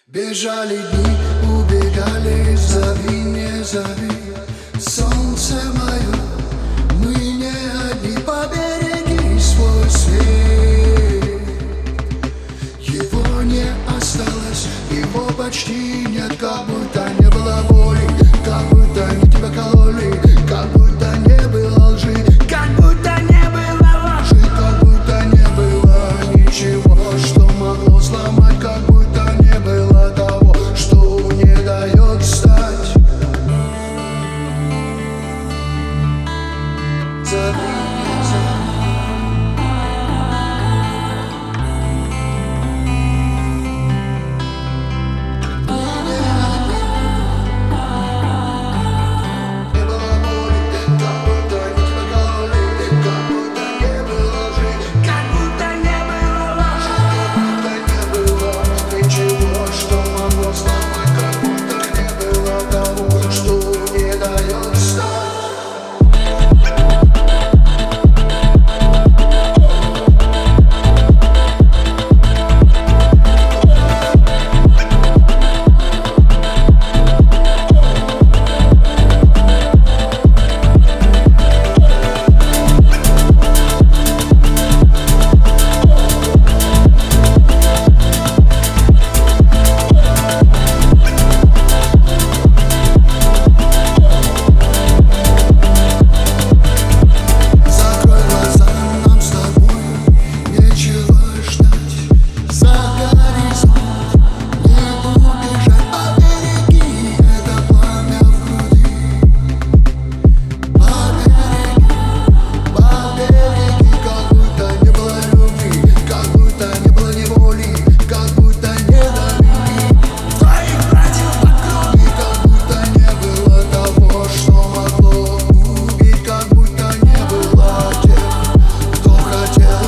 Бежали дни, убегали, зови, не зови. Солнце мое, мы не одни, побереги свой свет. Его не осталось, его почти нет, как будто не было боли, как будто не тебя кололи, как будто не было лжи, как будто не было ложи, как будто не было ничего, что могло сломать, как будто не было того, что не дает встать. Зови, не зови.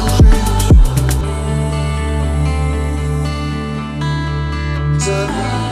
Zови.